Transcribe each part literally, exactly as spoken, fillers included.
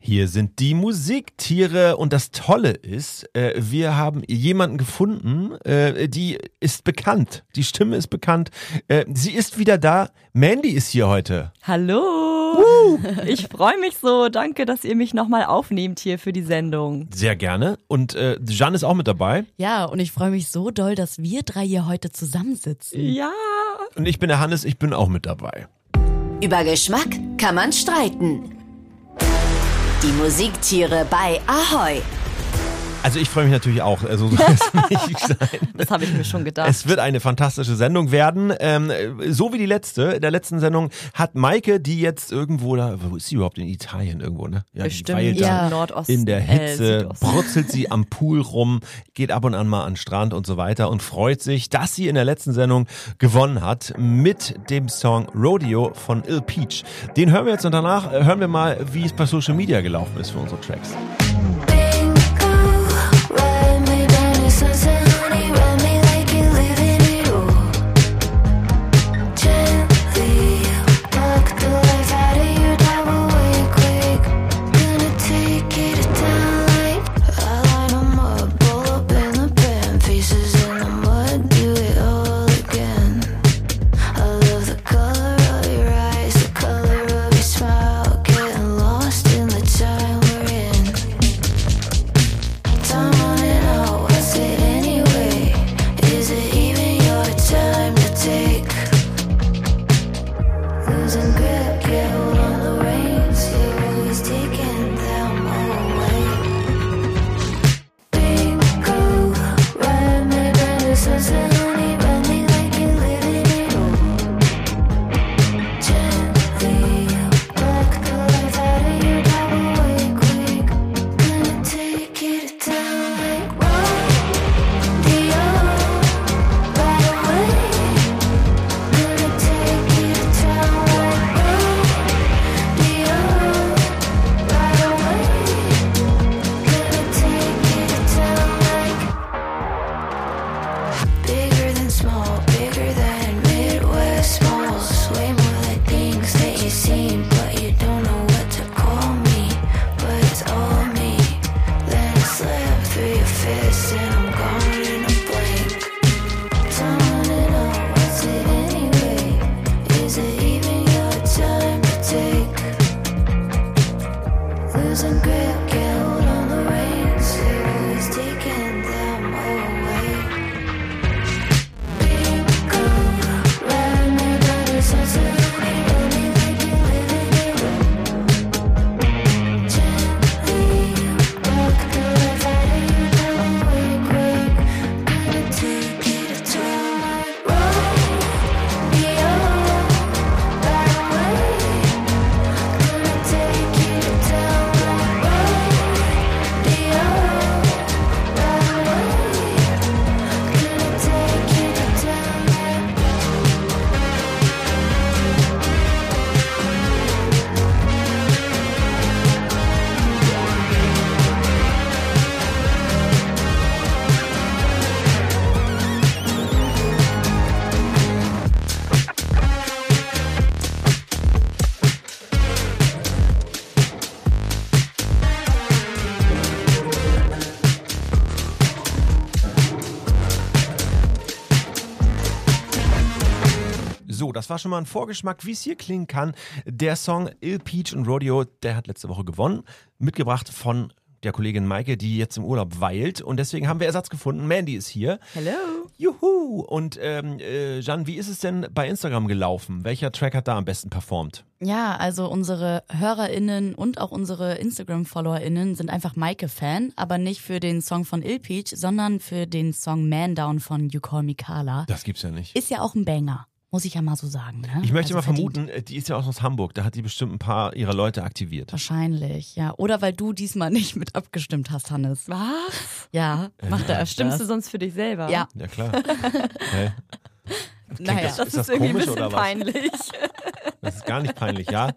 Hier sind die Musiktiere und das Tolle ist, äh, wir haben jemanden gefunden, äh, die ist bekannt, die Stimme ist bekannt, äh, sie ist wieder da, Mandy ist hier heute. Hallo, uh. Ich freue mich so, danke, dass ihr mich nochmal aufnehmt hier für die Sendung. Sehr gerne und äh, Jeanne ist auch mit dabei. Ja, und ich freue mich so doll, dass wir drei hier heute zusammensitzen. Ja. Und ich bin der Hannes, ich bin auch mit dabei. Über Geschmack kann man streiten. Die Musiktiere bei Ahoi. Also ich freue mich natürlich auch, also soll es nicht sein. Das habe ich mir schon gedacht. Es wird eine fantastische Sendung werden, ähm, so wie die letzte. In der letzten Sendung hat Maike, die jetzt irgendwo da, wo ist sie überhaupt, in Italien irgendwo, ne? Ja, Bestimmt, die ja. da Nordosten. in der Hitze, äh, brutzelt sie am Pool rum, geht ab und an mal an den Strand und so weiter und freut sich, dass sie in der letzten Sendung gewonnen hat mit dem Song Rodeo von Ill Peach. Den hören wir jetzt und danach hören wir mal, wie es bei Social Media gelaufen ist für unsere Tracks. So, das war schon mal ein Vorgeschmack, wie es hier klingen kann. Der Song Ill Peach und Rodeo, der hat letzte Woche gewonnen. Mitgebracht von der Kollegin Maike, die jetzt im Urlaub weilt. Und deswegen haben wir Ersatz gefunden. Mandy ist hier. Hello. Juhu. Und ähm, äh, Jeanne, wie ist es denn bei Instagram gelaufen? Welcher Track hat da am besten performt? Ja, also unsere HörerInnen und auch unsere Instagram-FollowerInnen sind einfach Maike-Fan, aber nicht für den Song von Ill Peach, sondern für den Song Man Down von You Call Me Carla. Das gibt's ja nicht. Ist ja auch ein Banger. Muss ich ja mal so sagen. Ne? Ich möchte also mal verdient. vermuten, die ist ja auch aus Hamburg, da hat die bestimmt ein paar ihrer Leute aktiviert. Wahrscheinlich, ja. Oder weil du diesmal nicht mit abgestimmt hast, Hannes. Was? Ja, macht er öfters. Stimmst du sonst für dich selber? Ja. Ja, klar. Hä? Naja, das, Das ist ist, das irgendwie komisch ein bisschen oder was? peinlich. Das ist gar nicht peinlich, ja?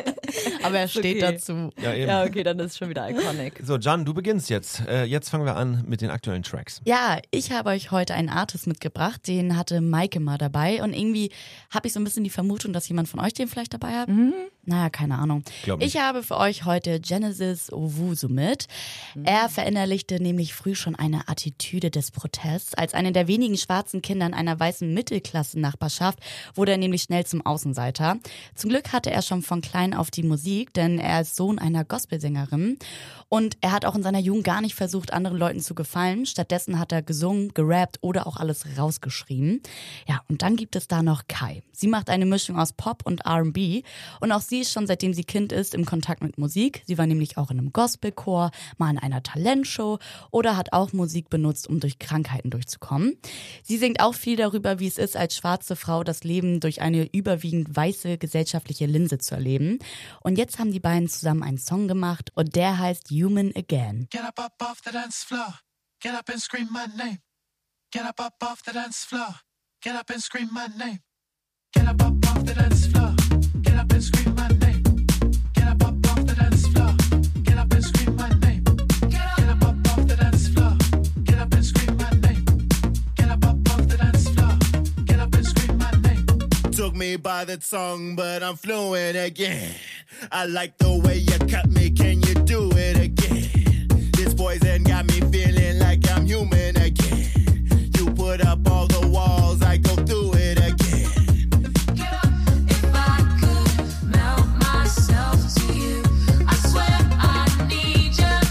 aber er steht okay. dazu. Ja, eben. Ja, okay, dann ist es schon wieder iconic. So, Jeanne, du beginnst jetzt. Äh, jetzt fangen wir an mit den aktuellen Tracks. Ja, ich habe euch heute einen Artist mitgebracht, den hatte Maike mal dabei und irgendwie habe ich so ein bisschen die Vermutung, dass jemand von euch den vielleicht dabei hat. Mhm. Naja, keine Ahnung. Glaub nicht. Ich habe für euch heute Genesis Owusu mit. Er verinnerlichte nämlich früh schon eine Attitüde des Protests. Als einer der wenigen schwarzen Kinder in einer weißen Mittelklassennachbarschaft wurde er nämlich schnell zum Außenseiter. Zum Glück hatte er schon von klein auf die Musik, denn er ist Sohn einer Gospelsängerin. Und er hat auch in seiner Jugend gar nicht versucht, anderen Leuten zu gefallen. Stattdessen hat er gesungen, gerappt oder auch alles rausgeschrieben. Ja, und dann gibt es da noch Kai. Sie macht eine Mischung aus Pop und R and B. Und auch sie ist schon seitdem sie Kind ist im Kontakt mit Musik. Sie war nämlich auch in einem Gospelchor, mal in einer Talentshow oder hat auch Musik benutzt, um durch Krankheiten durchzukommen. Sie singt auch viel darüber, wie es ist, als schwarze Frau das Leben durch eine überwiegend weiße gesellschaftliche Linse zu erleben. Und jetzt haben die beiden zusammen einen Song gemacht und der heißt Human Again. Get up, up off the dance floor. Get up and scream my name. Get up, up off the dance floor. Get up and scream my name. Get up, up off the dance floor. Get up and scream my name. Get up, up off the dance floor. Get up and scream my name. Get up, up off the dance floor. Get up and scream my name. Get up, up off the dance floor. Get up and scream my name. Took me by the tongue, but I'm fluent again. I like the way you cut me, can you do it again? This poison got me feeling like I'm human again. You put up all the walls, I go through it again. Get up, if I could melt myself to you, I swear I need you.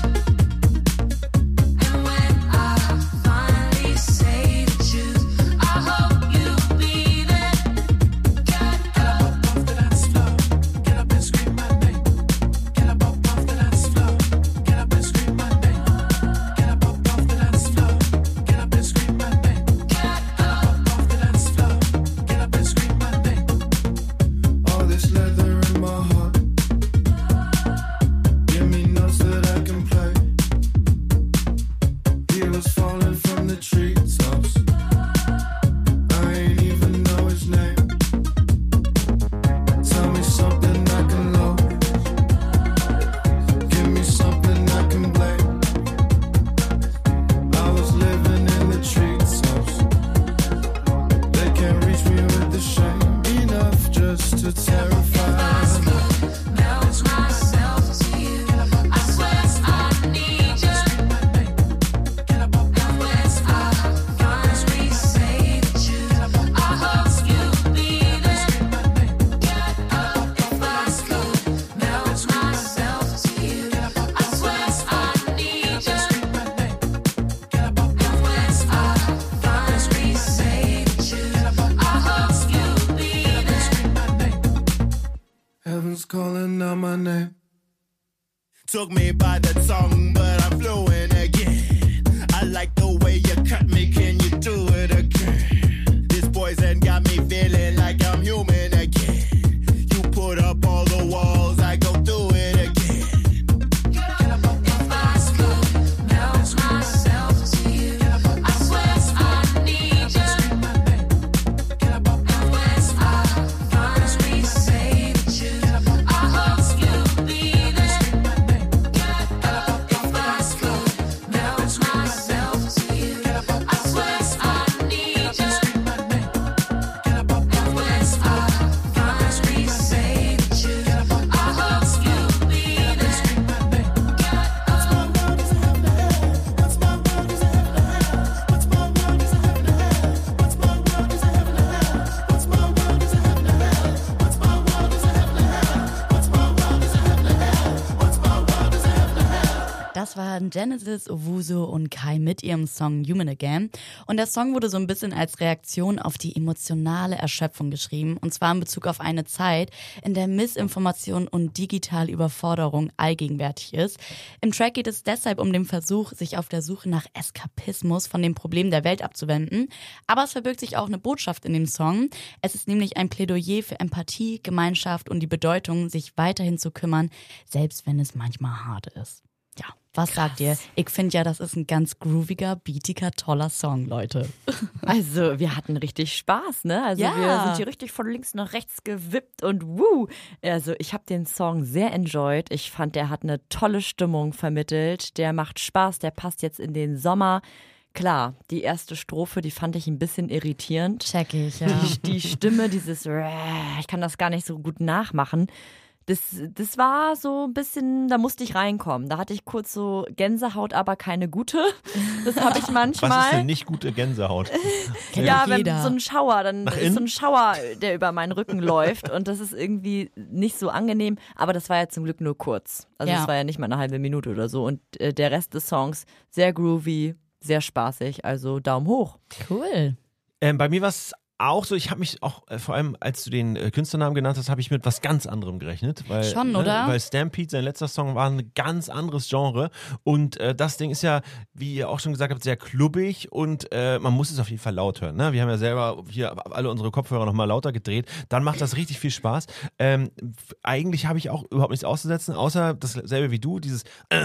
And when I finally say the truth, I hope you'll be there. Get up, Up off the dance floor. Get up and scream my name. Get up, up off the dance floor. Get up and scream my name. Get up, up off the dance floor. Get up and scream my name. Get up, up off the dance floor. Get up and scream my name. All this leather in my heart. Give me notes that I can play. He was falling from the treetops. I ain't even know his name. Tell me something I can love. Give me something I can blame. I was living in the treetops. They can't reach me with the shame. Enough just to terrify me. melt myself to you. I swear I need you. And when I finally say the truth, I hope you'll be there. Get up if I could melt myself to you. I swear I need you. And when I finally say the truth, I hope you'll be there. Heaven's calling out my name. Took me by the tongue, but I'm fluent again. I like the way you cut me, can you do it again? This poison got me feeling like I'm human again. You put up all the walls, I go through it again. If I could melt myself to you, I swear I need you. And when I finally say the truth, I hope you'll be there. If I could melt myself to you, I swear I need you. And when I finally say the truth, I hope you'll be there. Das waren Genesis Owusu und Kai mit ihrem Song Human Again. Und der Song wurde so ein bisschen als Reaktion auf die emotionale Erschöpfung geschrieben. Und zwar in Bezug auf eine Zeit, in der Missinformation und digitale Überforderung allgegenwärtig ist. Im Track geht es deshalb um den Versuch, sich auf der Suche nach Eskapismus von den Problemen der Welt abzuwenden. Aber es verbirgt sich auch eine Botschaft in dem Song. Es ist nämlich ein Plädoyer für Empathie, Gemeinschaft und die Bedeutung, sich weiterhin zu kümmern, selbst wenn es manchmal hart ist. Ja, was sagt ihr? Ich finde ja, das ist ein ganz grooviger, beatiger, toller Song, Leute. Also, wir hatten richtig Spaß, ne? Also, Ja. wir sind hier richtig von links nach rechts gewippt und wuh. Also, ich habe den Song sehr enjoyed. Ich fand, der hat eine tolle Stimmung vermittelt. Der macht Spaß, der passt jetzt in den Sommer. Klar, die erste Strophe, die fand ich ein bisschen irritierend. Check ich, ja. Die, die Stimme, dieses, ich kann das gar nicht so gut nachmachen. das, das war so ein bisschen, da musste ich reinkommen. Da hatte ich kurz so Gänsehaut, aber keine gute. Das habe ich manchmal. Was ist denn nicht gute Gänsehaut? Ja, doch wenn jeder. so ein Schauer, dann Nach ist innen? so ein Schauer, der über meinen Rücken läuft und das ist irgendwie nicht so angenehm, aber das war ja zum Glück nur kurz. Also Ja. es war ja nicht mal eine halbe Minute oder so und äh, der Rest des Songs sehr groovy, sehr spaßig, also Daumen hoch. Cool. Ähm, bei mir war es auch so, ich habe mich auch, äh, vor allem als du den äh, Künstlernamen genannt hast, habe ich mit was ganz anderem gerechnet. Weil, Schon, ne, oder? Weil Stampede, sein letzter Song, war ein ganz anderes Genre. Und äh, das Ding ist ja, wie ihr auch schon gesagt habt, sehr klubbig und äh, man muss es auf jeden Fall laut hören. Ne? Wir haben ja selber hier alle unsere Kopfhörer nochmal lauter gedreht. Dann macht das richtig viel Spaß. Ähm, f- eigentlich habe ich auch überhaupt nichts auszusetzen, außer dasselbe wie du, dieses äh,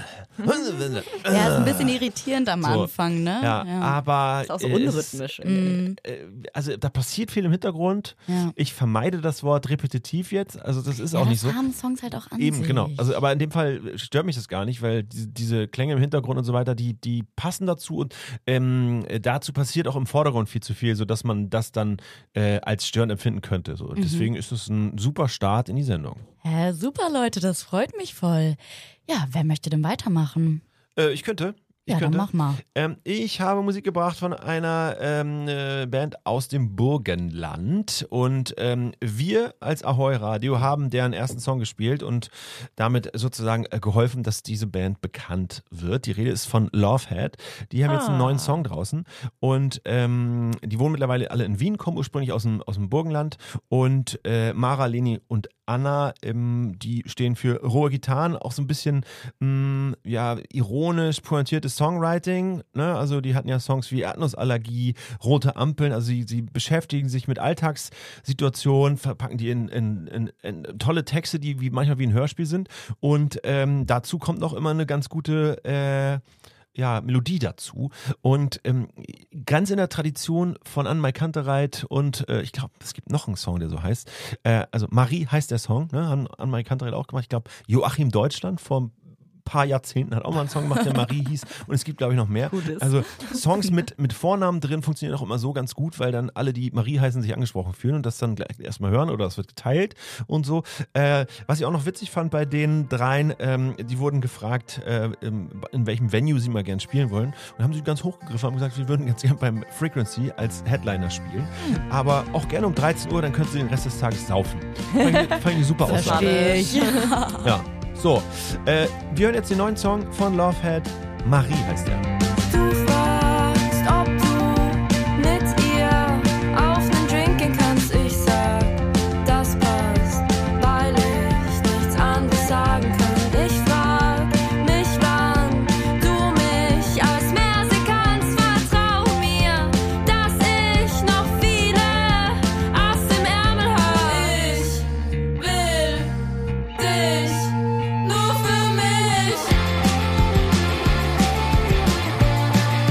Ja, ist ein bisschen irritierend am So. Anfang, ne? ja, aber Ist auch so äh, es unrhythmisch. Mhm. äh, also da passiert viel im Hintergrund. Ja. Ich vermeide das Wort repetitiv jetzt. Also das ist Ja, auch das nicht so. haben Songs halt auch an Eben, sich. genau. Also, aber in dem Fall stört mich das gar nicht, weil diese, diese Klänge im Hintergrund und so weiter, die, die passen dazu und ähm, dazu passiert auch im Vordergrund viel zu viel, sodass man das dann äh, als störend empfinden könnte. So. Mhm. Deswegen ist es ein super Start in die Sendung. Ja, super, Leute, das freut mich voll. Ja, wer möchte denn weitermachen? Äh, ich könnte. Ich Ja, dann könnte. mach mal. Ähm, ich habe Musik gebracht von einer ähm, äh, Band aus dem Burgenland und ähm, wir als Ahoi Radio haben deren ersten Song gespielt und damit sozusagen äh, geholfen, dass diese Band bekannt wird. Die Rede ist von Lovehead. Die haben jetzt einen neuen Song draußen und ähm, die wohnen mittlerweile alle in Wien, kommen ursprünglich aus dem, aus dem Burgenland und äh, Mara, Leni und Anna, ähm, die stehen für rohe Gitarren, auch so ein bisschen mh, ja, ironisch pointiertes Songwriting, ne? Also die hatten ja Songs wie Erdnussallergie, Rote Ampeln, also sie, sie beschäftigen sich mit Alltagssituationen, verpacken die in, in, in, in tolle Texte, die wie manchmal wie ein Hörspiel sind und ähm, dazu kommt noch immer eine ganz gute äh, ja, Melodie dazu und ähm, ganz in der Tradition von Anne-Mai Kantereit und äh, ich glaube, es gibt noch einen Song, der so heißt, äh, also Marie heißt der Song, ne? Haben Anne-Mai Kantereit auch gemacht, ich glaube Joachim Deutschland vor paar Jahrzehnten hat auch mal einen Song gemacht, der Marie hieß und es gibt glaube ich noch mehr. Gutes. Also Songs mit, mit Vornamen drin funktionieren auch immer so ganz gut, weil dann alle, die Marie heißen, sich angesprochen fühlen und das dann gleich erstmal hören oder es wird geteilt und so. Äh, was ich auch noch witzig fand bei den dreien, ähm, die wurden gefragt, äh, in welchem Venue sie mal gern spielen wollen und haben sie ganz hochgegriffen und haben gesagt, wir würden ganz gern beim Frequency als Headliner spielen, aber auch gerne um dreizehn Uhr, dann können sie den Rest des Tages saufen. Fand ich, fand ich eine super Aussage. Verstehe ich. Ja, so. Äh, wir hören jetzt den neuen Song von Lovehead. Marie heißt er. Du fragst, ob du mit ihr auf nen Drink gehen kannst. Ich sag, das passt, weil ich nichts anderes sagen kann. Ich frag mich, wann du mich als mehr sehen kannst. Vertrau mir, dass ich noch viele aus dem Ärmel hab. Ich will dich nur für mich.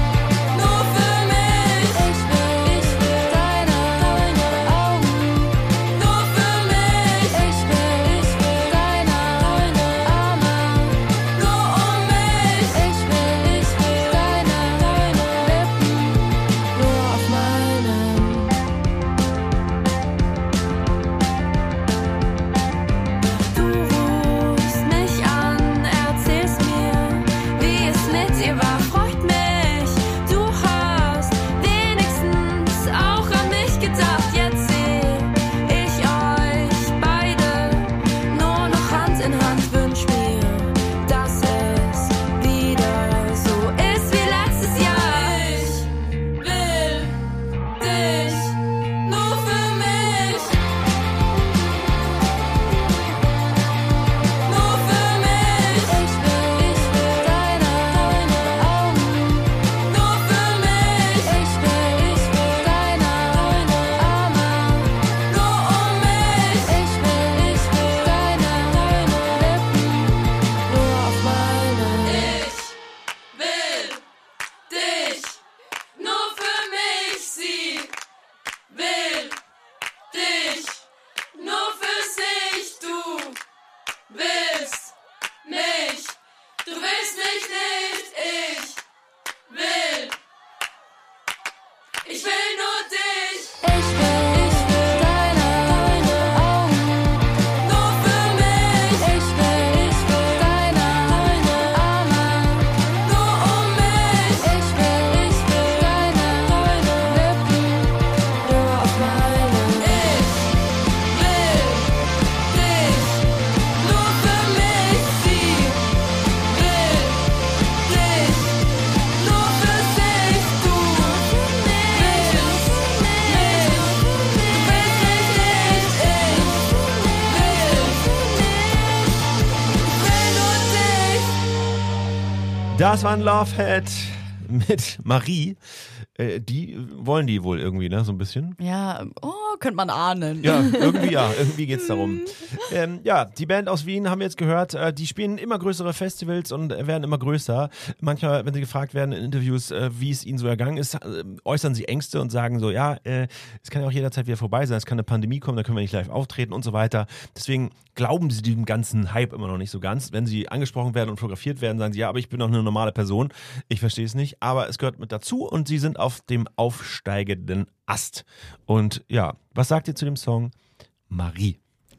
Das war ein Lovehead mit Marie. Äh, die wollen die wohl irgendwie, ne? So ein bisschen. Ja, oh, könnte man ahnen. Ja, irgendwie ja. Irgendwie geht's darum. Ähm, ja, die Band aus Wien haben wir jetzt gehört, äh, die spielen immer größere Festivals und äh, werden immer größer. Manchmal, wenn sie gefragt werden in Interviews, äh, wie es ihnen so ergangen ist, äh, äußern sie Ängste und sagen so, ja, äh, es kann ja auch jederzeit wieder vorbei sein, es kann eine Pandemie kommen, da können wir nicht live auftreten und so weiter. Deswegen glauben sie dem ganzen Hype immer noch nicht so ganz. Wenn sie angesprochen werden und fotografiert werden, sagen sie, ja, aber ich bin doch eine normale Person. Ich verstehe es nicht, aber es gehört mit dazu und sie sind auf dem aufsteigenden Ast. Und ja, was sagt ihr zu dem Song Marie?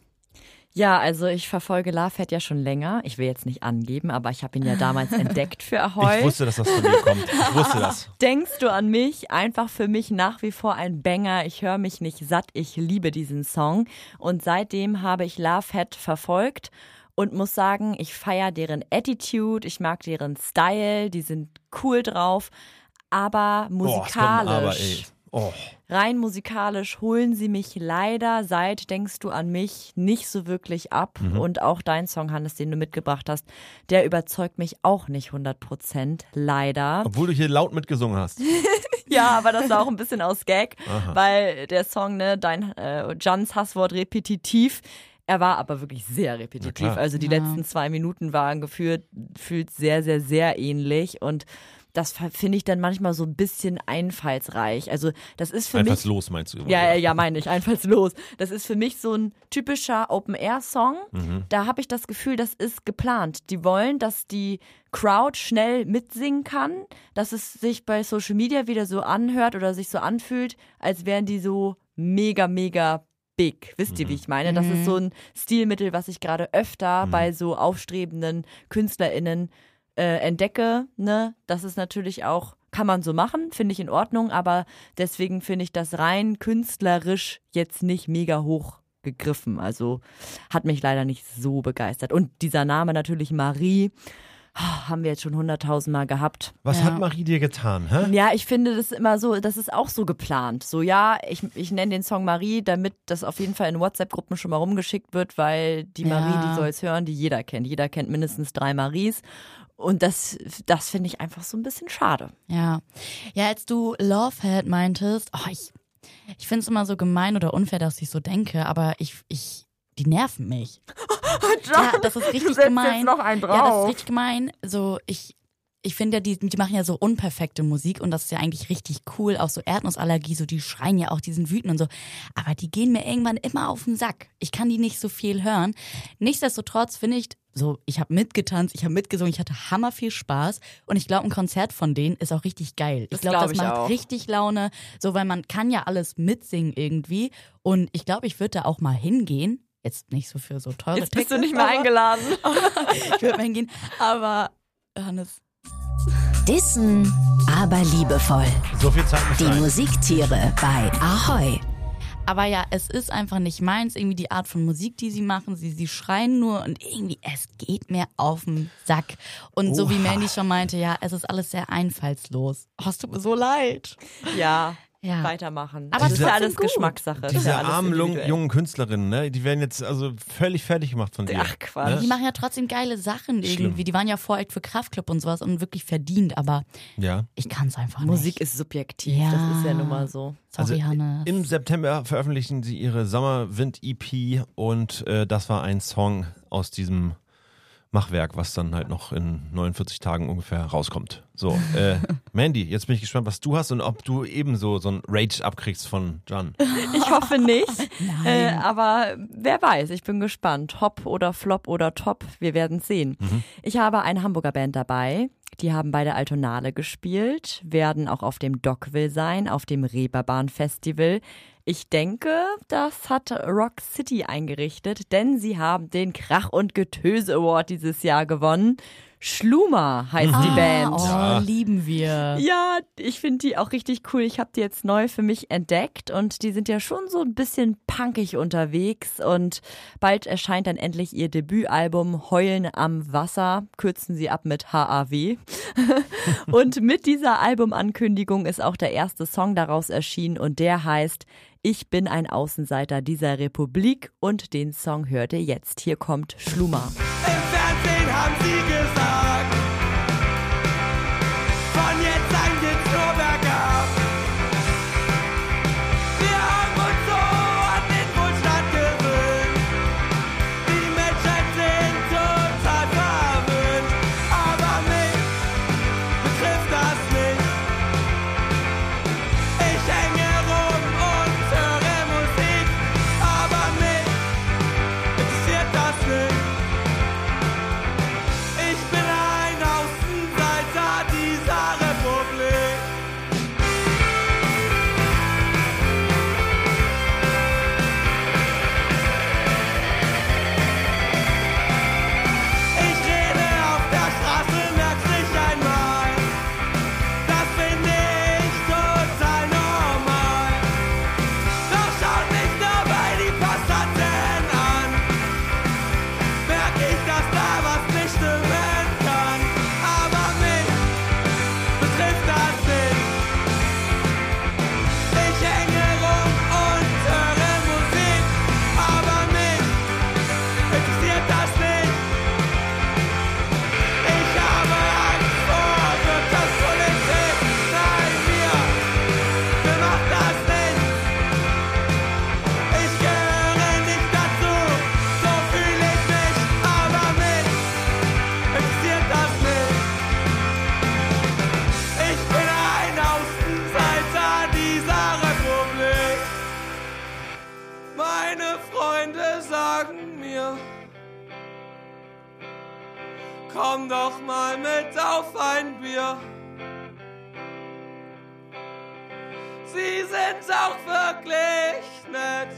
Ja, also ich verfolge Lovehead ja schon länger. Ich will jetzt nicht angeben, aber ich habe ihn ja damals entdeckt für Ahoi. Ich wusste, dass das von dir kommt. Ich wusste das. Denkst du an mich? Einfach für mich nach wie vor ein Banger. Ich höre mich nicht satt. Ich liebe diesen Song. Und seitdem habe ich Lovehead verfolgt und muss sagen, ich feiere deren Attitude. Ich mag deren Style. Die sind cool drauf. Aber musikalisch. Boah, es kommt aber, ey. Oh. Rein musikalisch holen sie mich leider seit Denkst du an mich nicht so wirklich ab. Mhm. Und auch dein Song, Hannes, den du mitgebracht hast, der überzeugt mich auch nicht hundert Prozent, leider. Obwohl du hier laut mitgesungen hast. Ja, aber das war auch ein bisschen aus Gag, Aha. weil der Song, ne, dein äh, Jans Hasswort repetitiv, er war aber wirklich sehr repetitiv. Na klar. Also die Ja. letzten zwei Minuten waren gefühlt, gefühlt sehr, sehr, sehr ähnlich und das finde ich dann manchmal so ein bisschen einfallsreich. Also das ist für mich... Einfallslos meinst du? Ja, ja, ja, meine ich, einfallslos. Das ist für mich so ein typischer Open-Air-Song. Mhm. Da habe ich das Gefühl, das ist geplant. Die wollen, dass die Crowd schnell mitsingen kann, dass es sich bei Social Media wieder so anhört oder sich so anfühlt, als wären die so mega, mega big. Wisst ihr, wie ich meine? Das ist so ein Stilmittel, was ich gerade öfter Mhm. bei so aufstrebenden KünstlerInnen äh, entdecke. Ne? Das ist natürlich auch, kann man so machen, finde ich in Ordnung, aber deswegen finde ich das rein künstlerisch jetzt nicht mega hoch gegriffen. Also hat mich leider nicht so begeistert. Und dieser Name natürlich Marie, oh, haben wir jetzt schon hunderttausend Mal gehabt. Was Ja. hat Marie dir getan, hä? Ja, ich finde das immer so, das ist auch so geplant. So, ja, ich, ich nenne den Song Marie, damit das auf jeden Fall in WhatsApp-Gruppen schon mal rumgeschickt wird, weil die Ja. Marie, die soll es hören, die jeder kennt. Jeder kennt mindestens drei Maries. Und das, das finde ich einfach so ein bisschen schade. Ja. Ja, als du Lovehead meintest, oh, ich, ich finde es immer so gemein oder unfair, dass ich so denke, aber ich, ich, die nerven mich. Ja, das ist richtig gemein. noch einen Ja, das ist richtig gemein. So, ich, ich finde ja, die, die machen ja so unperfekte Musik und das ist ja eigentlich richtig cool. Auch so Erdnussallergie, so die schreien ja auch, die sind wütend und so. Aber die gehen mir irgendwann immer auf den Sack. Ich kann die nicht so viel hören. Nichtsdestotrotz finde ich, so, ich habe mitgetanzt, ich habe mitgesungen, ich hatte hammer viel Spaß und ich glaube, ein Konzert von denen ist auch richtig geil. Das Ich glaube, glaub das ich macht auch. richtig Laune, so, weil man kann ja alles mitsingen irgendwie und ich glaube, ich würde da auch mal hingehen. Jetzt nicht so für so teure Jetzt bist du Tickets, nicht mehr aber- eingeladen. ich würde mal hingehen, aber Hannes. Dissen, aber liebevoll. So viel Zeit muss Die sein. Musiktiere bei Ahoi. Aber ja, es ist einfach nicht meins, irgendwie die Art von Musik, die sie machen. Sie, sie schreien nur und irgendwie, es geht mir auf den Sack. Und so wie Oha. Mandy schon meinte, ja, es ist alles sehr einfallslos. Oh, es tut mir so leid. Ja, Ja. weitermachen. Aber das ist ja trotzdem alles gut. Geschmackssache. Das ist Diese ja alles armen lung- individuell. jungen Künstlerinnen, ne? Die werden jetzt also völlig fertig gemacht von dir. Ach, Quatsch. Die machen ja trotzdem geile Sachen irgendwie. Schlimm. Die waren ja Vorecht für Kraftclub und sowas und wirklich verdient, aber Ja. ich kann es einfach Musik nicht. ist subjektiv, Ja. das ist ja nun mal so. Sorry, Also Hannes. im September veröffentlichen sie ihre Sommerwind-E P und äh, das war ein Song aus diesem Machwerk, was dann halt noch in neunundvierzig Tagen ungefähr rauskommt. So, äh, Mandy, jetzt bin ich gespannt, was du hast und ob du ebenso so ein Rage abkriegst von Jan. Ich hoffe nicht, Nein. äh, aber wer weiß, ich bin gespannt. Hop oder Flop oder Top, wir werden sehen. Ich habe eine Hamburger Band dabei, die haben bei der Altonale gespielt, werden auch auf dem Dockville sein, auf dem Reeperbahn Festival. Ich denke, das hat Rock City eingerichtet, denn sie haben den Krach- und Getöse Award dieses Jahr gewonnen. Schluma heißt die Band. Oh, Ja. lieben wir. Ja, ich finde die auch richtig cool. Ich habe die jetzt neu für mich entdeckt und die sind ja schon so ein bisschen punkig unterwegs und bald erscheint dann endlich ihr Debütalbum Heulen am Wasser, kürzen sie ab mit H A W. Und mit dieser Albumankündigung ist auch der erste Song daraus erschienen und der heißt Ich bin ein Außenseiter dieser Republik und den Song hört ihr jetzt. Hier kommt Schluma. Im Fernsehen haben sie gesagt, komm doch mal mit auf ein Bier. Sie sind auch wirklich nett.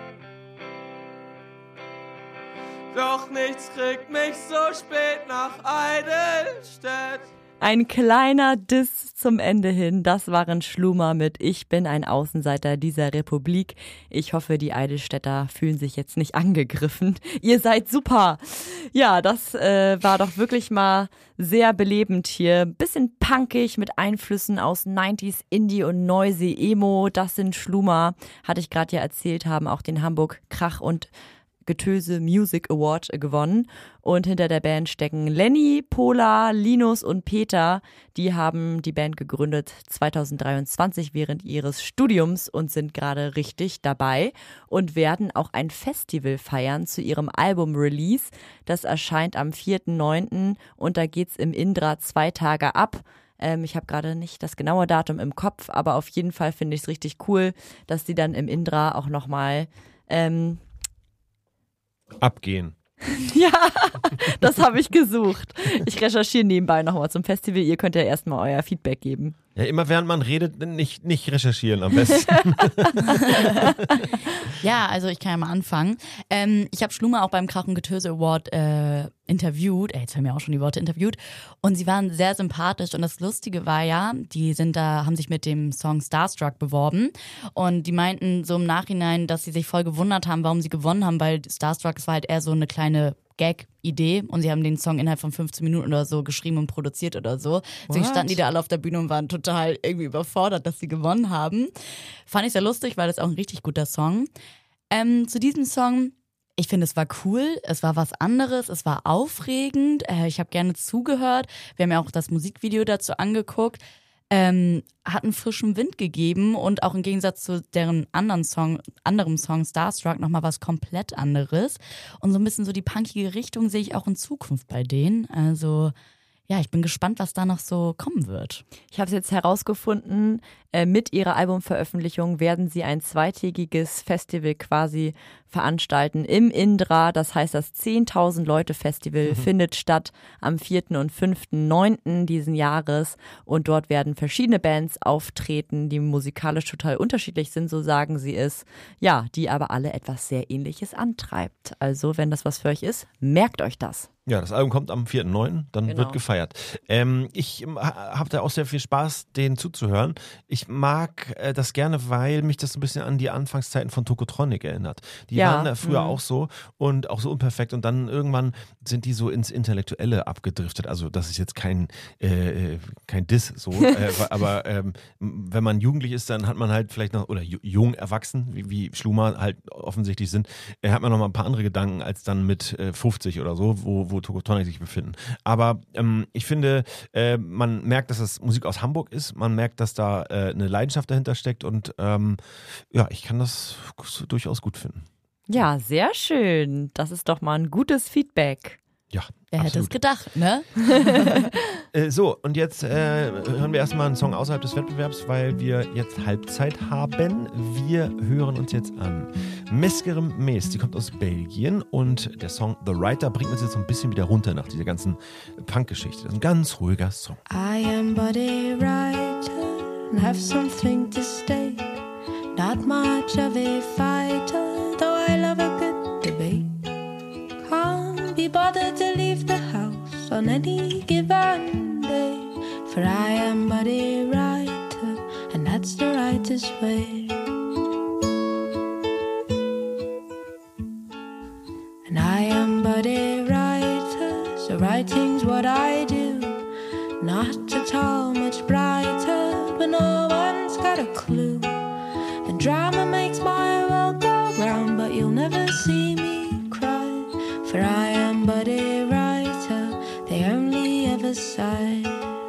Doch nichts kriegt mich so spät nach Eidelstedt. Ein kleiner Diss zum Ende hin. Das waren Schlummer mit Ich bin ein Außenseiter dieser Republik. Ich hoffe, die Eidelstädter fühlen sich jetzt nicht angegriffen. Ihr seid super. Ja, das äh, war doch wirklich mal sehr belebend hier. Bisschen punkig mit Einflüssen aus neunziger Indie und Noisy Emo. Das sind Schlummer. Hatte ich gerade ja erzählt, haben auch den Hamburg Krach und Getöse Music Award gewonnen. Und hinter der Band stecken Lenny, Pola, Linus und Peter. Die haben die Band gegründet zweitausenddreiundzwanzig während ihres Studiums und sind gerade richtig dabei und werden auch ein Festival feiern zu ihrem Album-Release. Das erscheint am vierten neunten und da geht's im Indra zwei Tage ab. Ähm, ich habe gerade nicht das genaue Datum im Kopf, aber auf jeden Fall finde ich es richtig cool, dass die dann im Indra auch nochmal ähm, abgehen. Ja, das habe ich gesucht. Ich recherchiere nebenbei nochmal zum Festival. Ihr könnt ja erstmal euer Feedback geben. Ja, immer während man redet, nicht, nicht recherchieren am besten. Ja, also ich kann ja mal anfangen. Ähm, ich habe Schlummer auch beim Krach und Getöse Award äh, interviewt. Äh, jetzt haben wir auch schon die Worte interviewt. Und sie waren sehr sympathisch. Und das Lustige war ja, die sind da, haben sich mit dem Song Starstruck beworben. Und die meinten so im Nachhinein, dass sie sich voll gewundert haben, warum sie gewonnen haben, weil Starstruck, es war halt eher so eine kleine Gag-Idee und sie haben den Song innerhalb von fünfzehn Minuten oder so geschrieben und produziert oder so. Deswegen What? standen die da alle auf der Bühne und waren total irgendwie überfordert, dass sie gewonnen haben. Fand ich sehr lustig, weil das auch ein richtig guter Song. Ähm, zu diesem Song, ich finde, es war cool, es war was anderes, es war aufregend, äh, ich habe gerne zugehört. Wir haben ja auch das Musikvideo dazu angeguckt. Ähm, hat einen frischen Wind gegeben und auch im Gegensatz zu deren anderen Song, anderem Song Starstruck nochmal was komplett anderes. Und so ein bisschen so die punkige Richtung sehe ich auch in Zukunft bei denen. Also ja, ich bin gespannt, was da noch so kommen wird. Ich habe es jetzt herausgefunden, äh, mit ihrer Albumveröffentlichung werden sie ein zweitägiges Festival quasi veranstalten im Indra. Das heißt, das zehntausend Leute Festival mhm. findet statt am vierten und fünften neunten diesen Jahres. Und dort werden verschiedene Bands auftreten, die musikalisch total unterschiedlich sind, so sagen sie es. Ja, die aber alle etwas sehr Ähnliches antreibt. Also, wenn das was für euch ist, merkt euch das. Ja, das Album kommt am vierten neunten, dann Genau. wird gefeiert. Ähm, ich habe da auch sehr viel Spaß, denen zuzuhören. Ich mag äh, das gerne, weil mich das so ein bisschen an die Anfangszeiten von Tokotronic erinnert. Die Ja. waren da früher Mhm. auch so und auch so unperfekt und dann irgendwann sind die so ins Intellektuelle abgedriftet. Also das ist jetzt kein, äh, kein Diss so, äh, aber ähm, wenn man jugendlich ist, dann hat man halt vielleicht noch, oder ju- jung erwachsen, wie, wie Schlummer halt offensichtlich sind, äh, hat man noch mal ein paar andere Gedanken als dann mit äh, fünfzig oder so, wo, wo Tokotronic sich befinden. Aber ähm, ich finde, äh, man merkt, dass das Musik aus Hamburg ist, man merkt, dass da äh, eine Leidenschaft dahinter steckt und ähm, ja, ich kann das durchaus gut finden. Ja, sehr schön. Das ist doch mal ein gutes Feedback. Ja, Wer hätte es absolut. gedacht, ne? Äh, so, und jetzt äh, hören wir erstmal einen Song außerhalb des Wettbewerbs, weil wir jetzt Halbzeit haben. Wir hören uns jetzt an Meskerem Mees, die kommt aus Belgien und der Song The Writer bringt uns jetzt so ein bisschen wieder runter nach dieser ganzen Punk-Geschichte. Das ist ein ganz ruhiger Song. I am but a writer and have something to state. Not much of a fighter, though I love a good debate. Can't be bothered to leave the house on any given day. For I am but a writer, and that's the writer's way. And I am but a writer, so writing's what I do. Not at all much brighter, but no one's got a clue. And drama makes my world go round, but you'll never see me cry. For I am but a writer, they only ever sigh.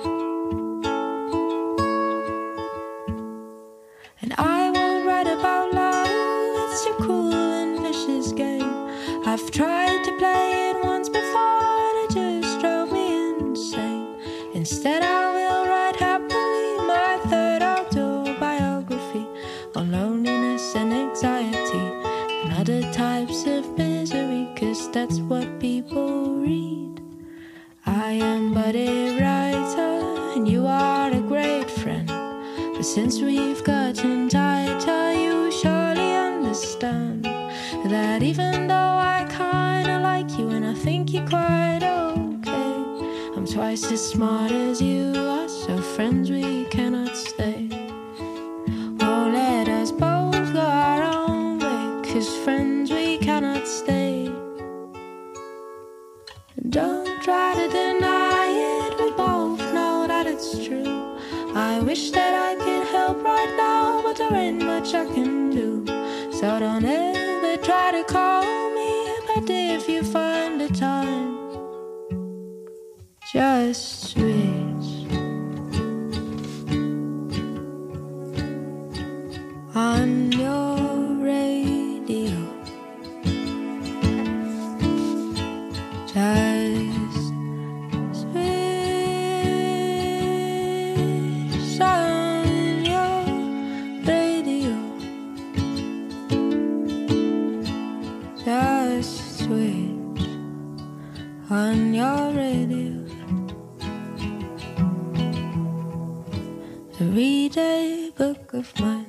And I won't write about love, it's a cruel and vicious game. I've tried to play it once before and it just drove me insane. Instead I will write happily my third autobiography on loneliness and anxiety and other types of misery, 'cause that's what people read. I am but a writer, and you are a great friend. But since we've gotten tighter, you surely understand that even though I kinda like you and I think you're quite okay, I'm twice as smart as you are, so friends we cannot stay. Oh, let us both go our own way, 'cause friends we cannot stay. Don't try to deny it, we both know that it's true. I wish that I could help right now, but there ain't much I can do. So don't ever try to call me, but if you find the time, just switch on your radio. Just switch on your radio. Just switch on your radio. To read a book of mine.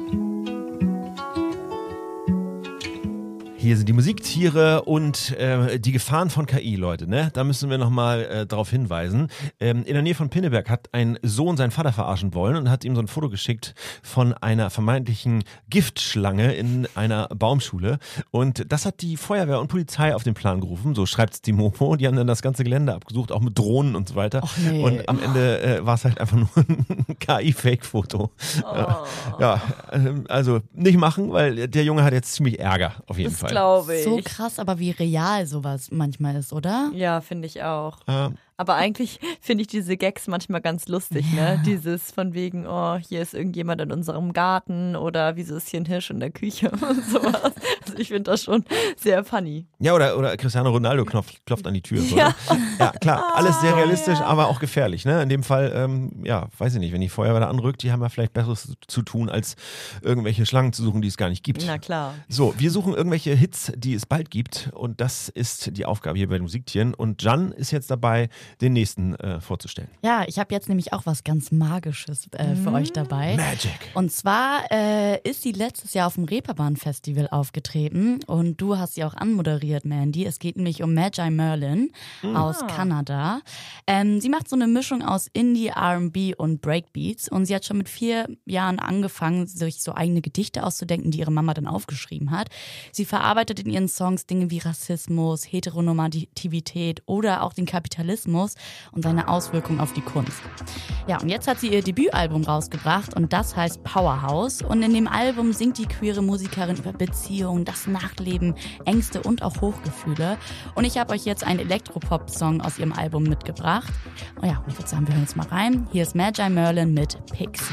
Hier sind die Musiktiere und äh, die Gefahren von K I, Leute. Ne? Da müssen wir nochmal äh, darauf hinweisen. Ähm, in der Nähe von Pinneberg hat ein Sohn seinen Vater verarschen wollen und hat ihm so ein Foto geschickt von einer vermeintlichen Giftschlange in einer Baumschule. Und das hat die Feuerwehr und Polizei auf den Plan gerufen. So schreibt es die Mopo. Die haben dann das ganze Gelände abgesucht, auch mit Drohnen und so weiter. Och, nee. Und am Ende äh, war es halt einfach nur ein K I-Fake-Foto. Oh. Ja, äh, also nicht machen, weil der Junge hat jetzt ziemlich Ärger auf jeden Das Fall. glaube ich. So krass, aber wie real sowas manchmal ist, oder? Ja, finde ich auch. Äh, Aber eigentlich finde ich diese Gags manchmal ganz lustig, ne? Dieses von wegen, oh, hier ist irgendjemand in unserem Garten oder wieso ist hier ein Hirsch in der Küche und sowas. Also ich finde das schon sehr funny. Ja, oder, oder Cristiano Ronaldo klopft, klopft an die Tür. So, Ja. ne? Ja, klar, alles sehr realistisch, aber auch gefährlich. Ne? In dem Fall, ähm, ja, weiß ich nicht, wenn die Feuerwehr da anrückt, die haben ja vielleicht Besseres zu tun, als irgendwelche Schlangen zu suchen, die es gar nicht gibt. Na klar. So, wir suchen irgendwelche Hits, die es bald gibt und das ist die Aufgabe hier bei den Musiktieren und Jan ist jetzt dabei, den nächsten äh, vorzustellen. Ja, ich habe jetzt nämlich auch was ganz Magisches äh, für euch dabei. Magic. Und zwar äh, ist sie letztes Jahr auf dem Reeperbahn-Festival aufgetreten und du hast sie auch anmoderiert, Mandy. Es geht nämlich um Magi Merlin aus Kanada. Ähm, sie macht so eine Mischung aus Indie, R and B und Breakbeats und sie hat schon mit vier Jahren angefangen, sich so eigene Gedichte auszudenken, die ihre Mama dann aufgeschrieben hat. Sie verarbeitet in ihren Songs Dinge wie Rassismus, Heteronormativität oder auch den Kapitalismus und seine Auswirkungen auf die Kunst. Ja, und jetzt hat sie ihr Debütalbum rausgebracht und das heißt Powerhouse. Und in dem Album singt die queere Musikerin über Beziehungen, das Nachtleben, Ängste und auch Hochgefühle. Und ich habe euch jetzt einen Elektropop-Song aus ihrem Album mitgebracht. Und ja, ich würde sagen, wir hören jetzt mal rein. Hier ist Magi Merlin mit Pixie.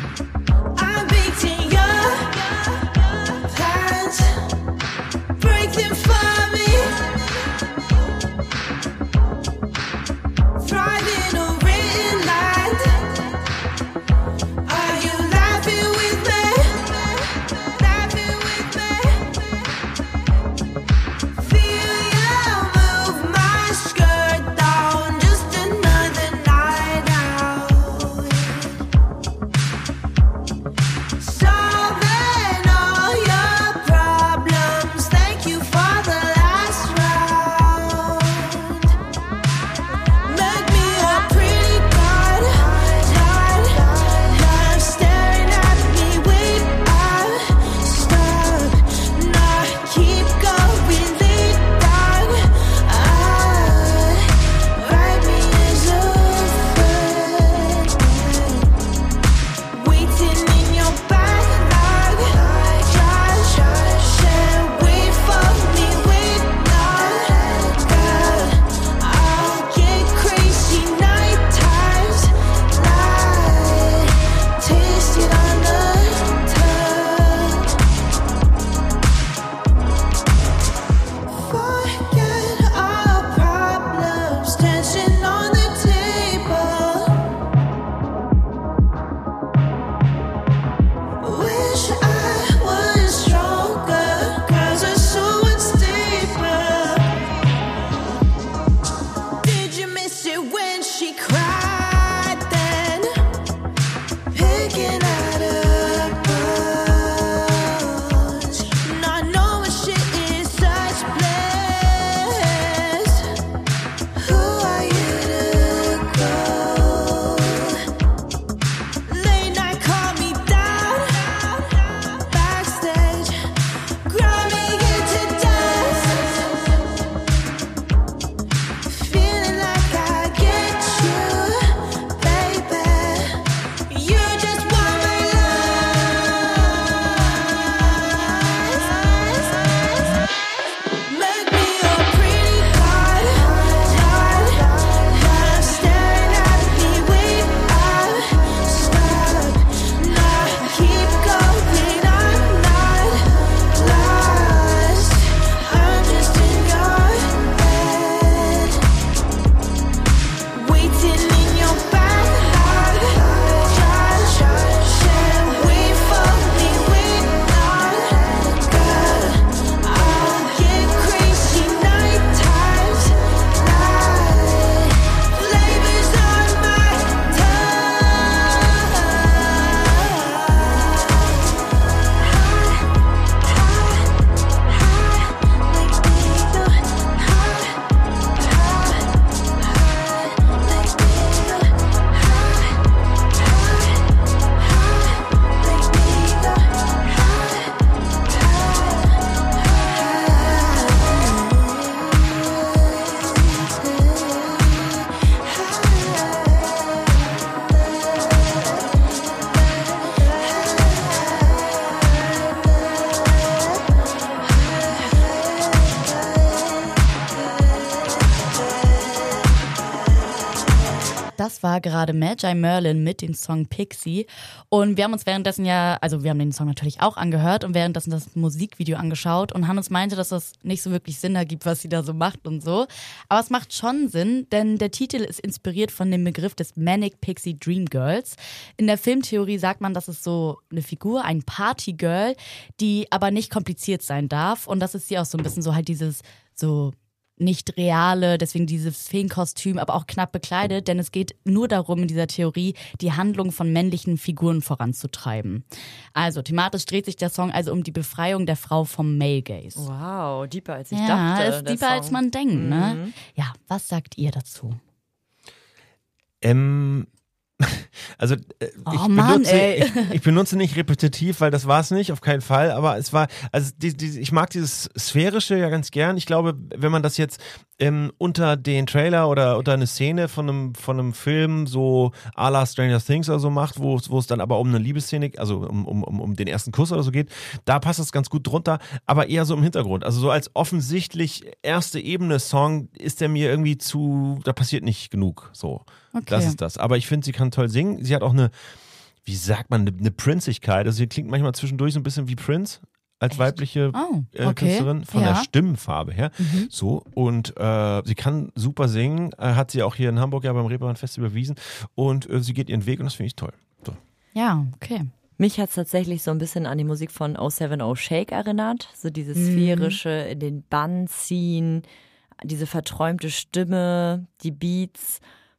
I'm beating your plans, break them for me. Thrive in a written land. Are you laughing with me? Laughing with me? Feel you move my skirt down. Just another night out. Solving all your problems. Thank you for the Das war gerade Magi Merlin mit dem Song Pixie. Und wir haben uns währenddessen ja, also wir haben den Song natürlich auch angehört und währenddessen das Musikvideo angeschaut und Hannes meinte, dass das nicht so wirklich Sinn ergibt, was sie da so macht und so. Aber es macht schon Sinn, denn der Titel ist inspiriert von dem Begriff des Manic Pixie Dream Girls. In der Filmtheorie sagt man, das ist so eine Figur, ein Partygirl, die aber nicht kompliziert sein darf. Und das ist sie auch so ein bisschen so halt dieses so nicht reale, deswegen dieses Feenkostüm, aber auch knapp bekleidet, denn es geht nur darum in dieser Theorie, die Handlung von männlichen Figuren voranzutreiben. Also thematisch dreht sich der Song also um die Befreiung der Frau vom Male Gaze. Wow, deeper als ich ja, dachte. ist der deeper Song. als man denkt, ne? Mhm. Ja, was sagt ihr dazu? Ähm, also äh, Oh ich, Mann, benutze, ey. ich, ich benutze nicht repetitiv, weil das war es nicht, auf keinen Fall, aber es war, also die, die, ich mag dieses Sphärische ja ganz gern. Ich glaube, wenn man das jetzt ähm, unter den Trailer oder unter eine Szene von einem, von einem Film so à la Stranger Things oder so macht, wo, wo es dann aber um eine Liebesszene, also um, um, um, um den ersten Kuss oder so geht, da passt es ganz gut drunter, aber eher so im Hintergrund. Also so als offensichtlich erste Ebene Song ist der mir irgendwie zu, da passiert nicht genug, so. Okay. Das ist das. Aber ich finde, sie kann toll singen. Sie hat auch eine, wie sagt man, eine, eine Prinzigkeit. Also sie klingt manchmal zwischendurch so ein bisschen wie Prince als Echt? weibliche Oh, äh, okay. Künstlerin von Ja. der Stimmenfarbe her. Mhm. So, und äh, sie kann super singen, äh, hat sie auch hier in Hamburg ja beim Reeperbahn Festival bewiesen und äh, sie geht ihren Weg und das finde ich toll. So. Ja, okay. Mich hat es tatsächlich so ein bisschen an die Musik von oh seven oh Shake erinnert. So dieses Mhm. sphärische in den Bann ziehen, diese verträumte Stimme, die Beats.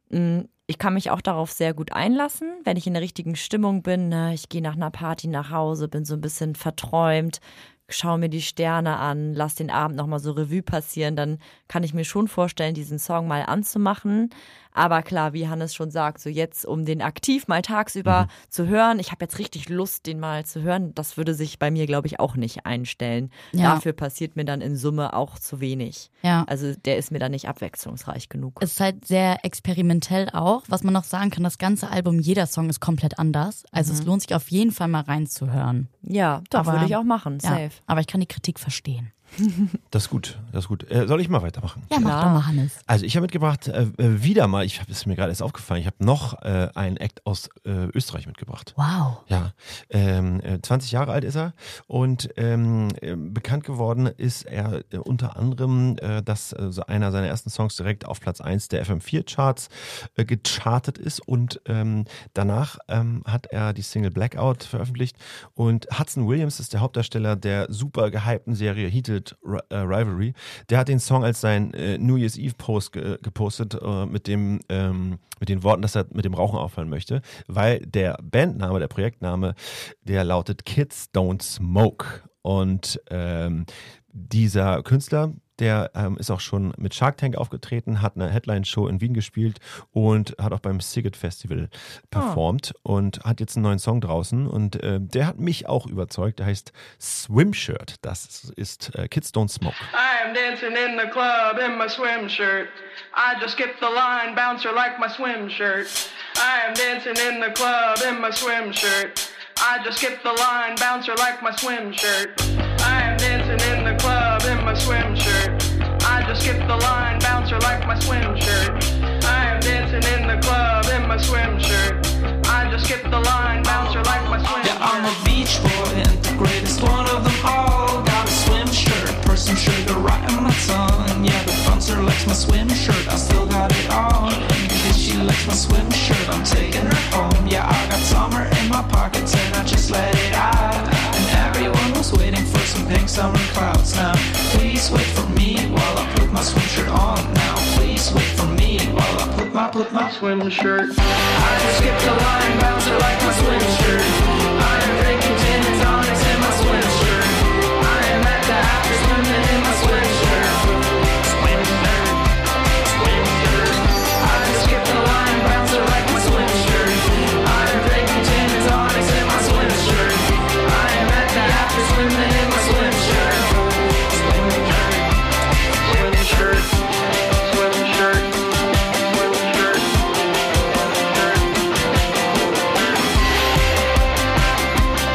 Ich kann mich auch darauf sehr gut einlassen, wenn ich in der richtigen Stimmung bin. Ne? Ich gehe nach einer Party nach Hause, bin so ein bisschen verträumt, schaue mir die Sterne an, lass den Abend nochmal so Revue passieren. Dann kann ich mir schon vorstellen, diesen Song mal anzumachen. Aber klar, wie Hannes schon sagt, so jetzt, um den aktiv mal tagsüber Mhm. zu hören, ich habe jetzt richtig Lust, den mal zu hören, das würde sich bei mir, glaube ich, auch nicht einstellen. Ja. Dafür passiert mir dann in Summe auch zu wenig. Ja. Also der ist mir dann nicht abwechslungsreich genug. Es ist halt sehr experimentell auch. Was man noch sagen kann, das ganze Album, jeder Song ist komplett anders. Also Mhm. es lohnt sich auf jeden Fall mal reinzuhören. Ja, doch, Aber- würde ich auch machen, Ja, safe. aber ich kann die Kritik verstehen. Das ist gut, das ist gut. Äh, soll ich mal weitermachen? Ja, mach Klar. doch mal, Hannes. Also ich habe mitgebracht, äh, äh, wieder mal, ich habe es mir gerade erst aufgefallen, ich habe noch äh, einen Act aus äh, Österreich mitgebracht. Wow. Ja, ähm, äh, zwanzig Jahre alt ist er und ähm, äh, bekannt geworden ist er äh, unter anderem, äh, dass äh, so einer seiner ersten Songs direkt auf Platz eins der F M vier Charts äh, gechartet ist und ähm, danach ähm, hat er die Single Blackout veröffentlicht und Hudson Williams ist der Hauptdarsteller der super gehypten Serie Heated äh, Rivalry. Der hat den Song als sein äh, New Year's Eve Post ge gepostet äh, mit dem ähm, mit den Worten, dass er mit dem Rauchen aufhören möchte, weil der Bandname, der Projektname, der lautet Kids Don't Smoke. Und ähm, dieser Künstler, der ähm, ist auch schon mit Shark Tank aufgetreten, hat eine Headline-Show in Wien gespielt und hat auch beim Siget Festival performt und hat jetzt einen neuen Song draußen und äh, der hat mich auch überzeugt, der heißt Swimshirt. Das ist äh, Kids Don't Smoke. I am dancing in the club in my swim shirt. I just skipped the line, bouncer like my swim shirt. I am dancing in the club in my swim shirt. I just skipped the line, bouncer like my swim shirt. I am dancing in the club in my swim shirt. I just skipped the line, bouncer like my swim shirt. I am dancing in the club in my swim shirt. I just skipped the line, bouncer like my swim shirt. Yeah, I'm a beach boy and the greatest one of them all. Got a swim shirt, pour some sugar right on my tongue. Yeah, the bouncer likes my swim shirt, I still got it on. And because she likes my swim shirt, I'm taking her home. Yeah, I got summer in my pockets and I just let it out. And everyone was waiting for some pink summer clouds. Now, please wait for me while I put my swim shirt on. Now, please wait for me while I put my, put my swim shirt. I just skipped the line, bouncer like my swim shirt. I am drinking gin and tonics in my swim shirt. I am at the after swimming in my swim shirt. Swim shirt, swim shirt. I just skipped the line, bouncer like my swim shirt. I am drinking gin and tonics in my swim shirt. I am at the after swimming in my swim shirt. Swim shirt, Swim shirt. Swim shirt. Swim shirt.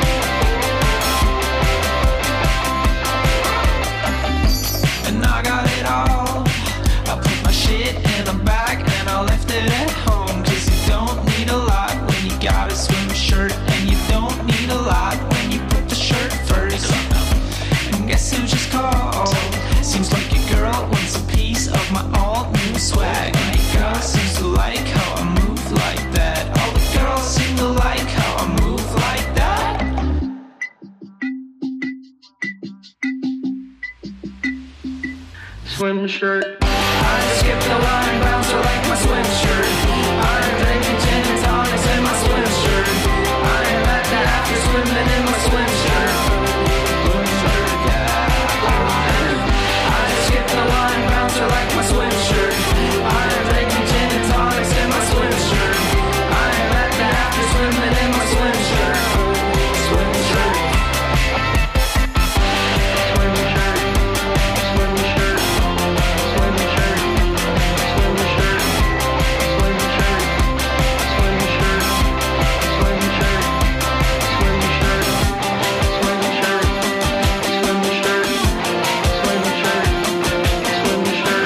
swim shirt. I just skip the line bouncer like my swim shirt. I'm drinking gin and tonics in my swim shirt. I am at the after swimming in my swim shirt. Swim shirt, yeah. I just skip the line bouncer like my swim shirt. I'm drinking gin and tonics in my swim shirt. I am at the after swimming in my swim shirt. Swim shirt. Swim shirt. Swim shirt. Swim shirt. Swim shirt. Swim shirt. Swim shirt. Swim shirt. Swim shirt. Swim shirt. Swim shirt. Swim shirt. Swim shirt.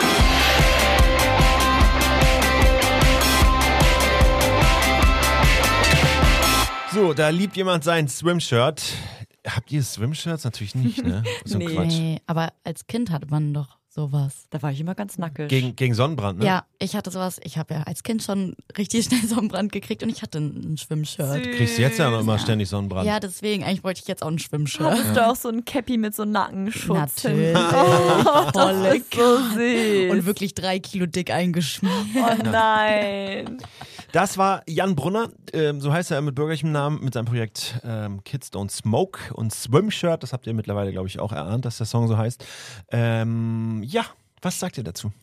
So, da liebt jemand sein Swimshirt. Habt ihr Swimshirts? Natürlich nicht, ne? So ein Nee. Quatsch. Nee, aber als Kind hatte man doch sowas. Da war ich immer ganz nackig. Gegen, gegen Sonnenbrand, ne? Ja, ich hatte sowas. Ich habe ja als Kind schon richtig schnell Sonnenbrand gekriegt und ich hatte ein Schwimmshirt. Kriegst du jetzt ja noch immer ständig Sonnenbrand. Ja, deswegen. Eigentlich wollte ich jetzt auch ein Schwimmshirt. Hattest du auch so ein Cappy mit so Nackenschutz? Natürlich. Oh, Volle das ist so süß. Und wirklich drei Kilo dick eingeschmiert. Oh nein. Das war Jan Brunner, ähm, so heißt er mit bürgerlichem Namen, mit seinem Projekt ähm, Kids Don't Smoke und Swimshirt. Das habt ihr mittlerweile, glaube ich, auch erahnt, dass der Song so heißt. Ähm, ja, was sagt ihr dazu?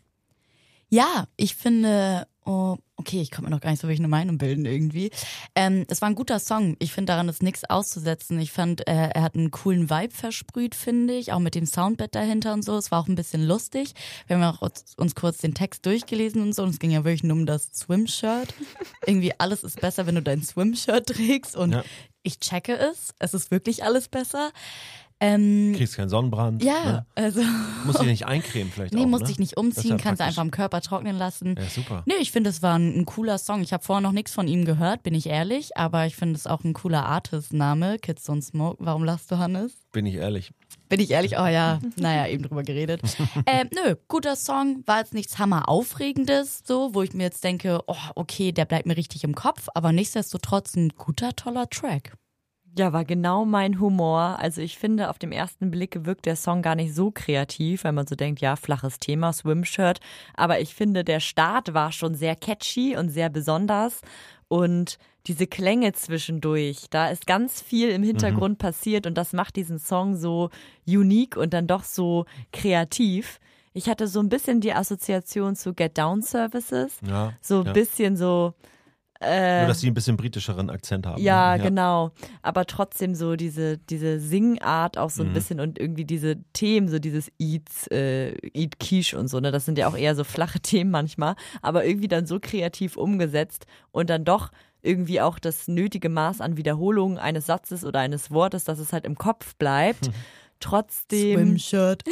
Ja, ich finde, oh, okay, ich konnte mir noch gar nicht so wirklich eine Meinung bilden irgendwie. Ähm, es war ein guter Song. Ich finde, daran ist nichts auszusetzen. Ich fand, äh, er hat einen coolen Vibe versprüht, finde ich, auch mit dem Soundbed dahinter und so. Es war auch ein bisschen lustig. Wir haben auch uns, uns kurz den Text durchgelesen und so und es ging ja wirklich nur um das Swimshirt. Irgendwie alles ist besser, wenn du dein Swimshirt trägst und Ja. ich checke es. Es ist wirklich alles besser. Ähm, Kriegst keinen Sonnenbrand. ja, Ne? also... Musst dich nicht eincremen vielleicht Nee, auch, musst ne? dich nicht Das ist umziehen, ja kannst du praktisch. einfach am Körper trocknen lassen. Ja, super. Nee, ich finde, es war ein, ein cooler Song. Ich habe vorher noch nichts von ihm gehört, bin ich ehrlich, aber ich finde es auch ein cooler Artist-Name, Kids Don't Smoke. Warum lachst du, Hannes? Bin ich ehrlich. Bin ich ehrlich? Oh ja, naja, eben drüber geredet. äh, nö, guter Song, war jetzt nichts Hammer-Aufregendes, so, wo ich mir jetzt denke, oh, okay, der bleibt mir richtig im Kopf, aber nichtsdestotrotz ein guter, toller Track. Ja, war genau mein Humor. Also ich finde, auf dem ersten Blick wirkt der Song gar nicht so kreativ, weil man so denkt, ja, flaches Thema, Swimshirt. Aber ich finde, der Start war schon sehr catchy und sehr besonders. Und diese Klänge zwischendurch, da ist ganz viel im Hintergrund passiert und das macht diesen Song so unique und dann doch so kreativ. Ich hatte so ein bisschen die Assoziation zu Get Down Services. Ja, So ein ja. bisschen so... Äh, Nur, dass sie ein bisschen britischeren Akzent haben. ja, ne? genau. Aber trotzdem so diese, diese Singart auch so ein Mhm. bisschen und irgendwie diese Themen, so dieses Eat, äh, Eat Quiche und so, ne, das sind ja auch eher so flache Themen manchmal, aber irgendwie dann so kreativ umgesetzt und dann doch irgendwie auch das nötige Maß an Wiederholung eines Satzes oder eines Wortes, dass es halt im Kopf bleibt. Trotzdem, Swimshirt.